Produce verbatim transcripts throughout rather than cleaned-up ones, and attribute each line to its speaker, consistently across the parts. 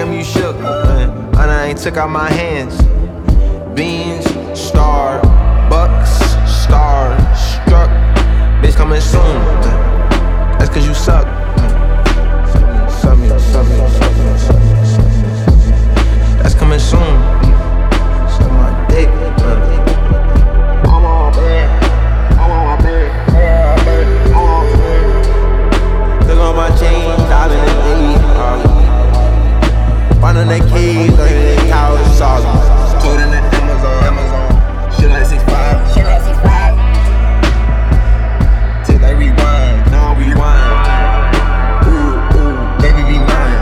Speaker 1: them you shook. Man, and I ain't took out my hands. Beans, star, bucks, stars, struck. Bitch coming soon. That's cause you suck. Suck me, suck me, suck me, suck me, suck me. That's coming soon. Suck my dick. I'm on bed. I'm on bed. I'm on bed. Look on my chain, diamond and D. Finding the keys, learning the couch, sauce. Code in the Amazon, Amazon. Shit like six five. Shit like six five. Take like rewind, now rewind. Ooh, ooh, baby be mine.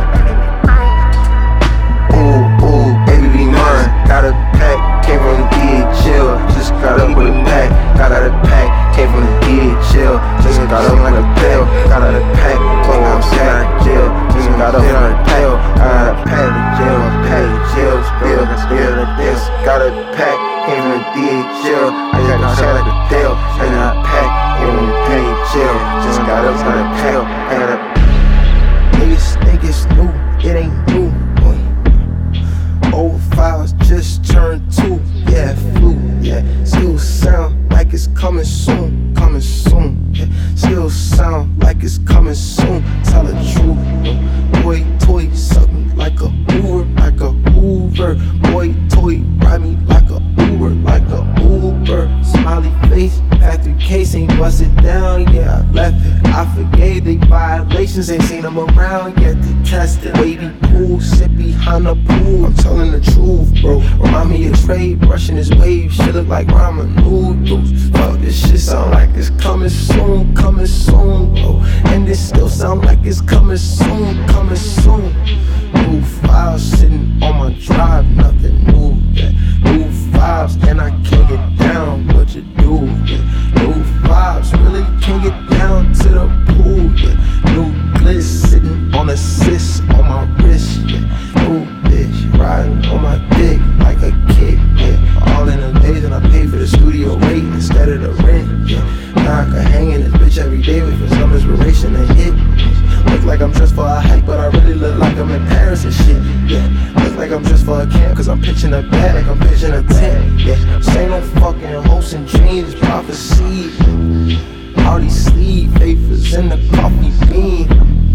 Speaker 1: Ooh, ooh, baby be mine. Got a pack, came from the D H L. Just got up with a pack. Got out of pack, came from the D H L. Just got up like a pill. Got out of pack, came from the jail. Just got up with a pill. Got a pack of jail, pack of jail, spill, spill the this. Got a pack, came from the D H L. I got a shot like a tail. I got a pack, came from the D H L. Just got up with a pill. I got a niggas think it's new, it ain't new. Old files just turned two, yeah, flu, yeah. Still sound like it's coming soon, coming soon, yeah. Still sound like it's coming soon. Tell the truth, boy, toy, suck me like a Uber, like a Uber. Boy, toy, ride me like a Uber, like a Uber. Smiley face, factory case ain't busted down, yeah. I left it, I forgave the violations, ain't seen them around yet. They tested, wavy pool, sit behind the pool. I'm telling the truth, bro. Remind me of Trey brushing his wave. Shit look like ramen noodles. Fuck, this shit sound like it's coming soon, coming soon, bro. And this still sound like it's coming soon, coming soon. New files sitting on my drive, nothing new, yeah. New vibes, and I can't get down. What you do, yeah. New vibes, really can't get down to the pool, yeah. New bliss sitting on a sis on my wrist, yeah. New bitch riding on my dick like a kid, yeah. All in the days and I pay for the studio rate instead of the rent, yeah. Now I can hang in this bitch every day, wait for some inspiration to hit. Look like I'm dressed for a hike, but I really look like I'm in Paris and shit, yeah. Look like I'm dressed for a camp, cause I'm pitching a bag like I'm pitching a tent, yeah. This ain't no fucking hopes and dreams, it's prophecy. All these sleeve vapors in the coffee bean.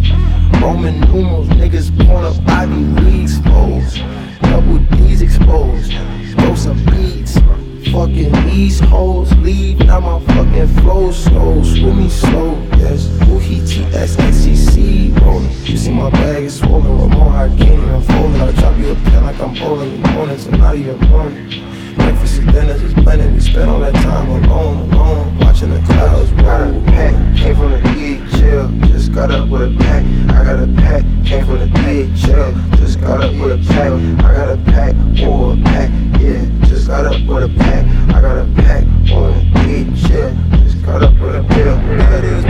Speaker 1: Roman numerals, niggas pouring up Ivy Leagues, exposed. Double D's exposed. Throw some beats. Fucking these hoes leave, now my fucking flow slow. Screw me slow, yes. Woohee T S X C C rolling. You see my bag is swollen, Ramon, I can't even fold it. I drop you a pen like I'm bowling. You mornings and not even morning. Breakfast and dinner just blending. We spend all that time alone, alone, watching the clouds roll. Got a pack, came from the D H L. Just got up with a pack. I got a pack, came from the D H L. Just got up with a pack. I got a pack, or a pack, yeah. Just got up with a pack. I got a pack on the D H L. Just got up with a pill. That is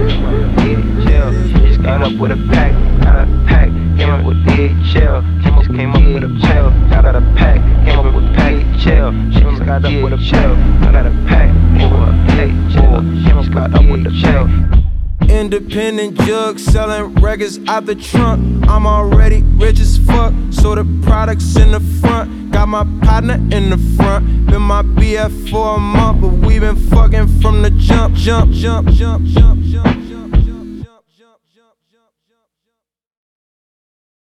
Speaker 1: D H L. Just got up with a pack. Got a pack, came up with D H L. Just came up with a pill. Got a pack, came up with pack. Chill, just got up with a chill. I got a pack over a plate. Chill, just got up with a chill. Independent jug selling records out the trunk. I'm already rich as fuck, so the products in the front. Got my partner in the front. Been my B F for a month, but we been fucking from the jump, jump, jump, jump, jump.